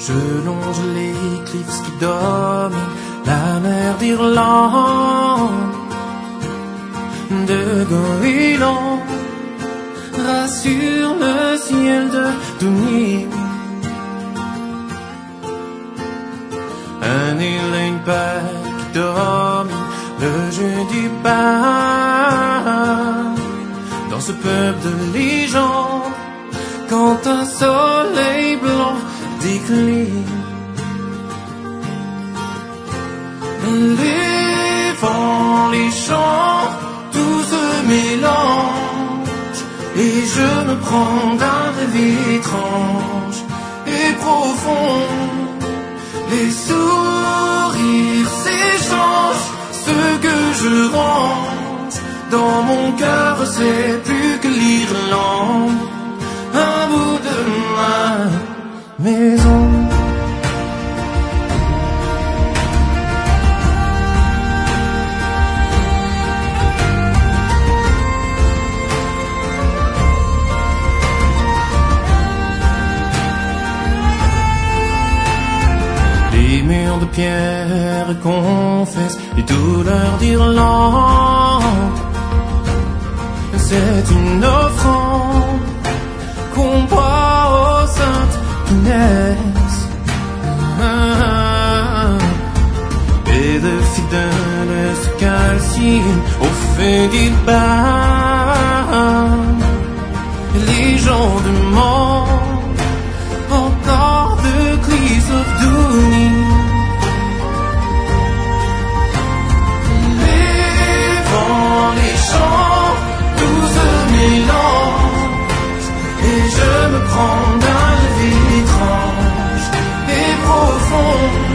Je longe les cliffs qui dominent la mer d'Irlande. De goéland rassure le ciel de Dooney. Un île et une paix qui domine le jeu du pain. Dans ce peuple de légendes, quand un soleil blanc décline, les vents, les chants, tout se mélange, et je me prends d'un rêve étrange et profond. Les sourires s'échangent, ce que je range dans mon cœur, c'est plus que l'Irlande, un bout de ma maison. Les murs de pierre confessent les douleurs d'Irlande. C'est une offrande qu'on boit aux saintes punaises. Et de fidèles se calcinent au feu du bain. Les gens demandent encore de cliffs of Dooney. Les vents, les chants, tout se mélange, et je me prends d'un rêve étrange et profond.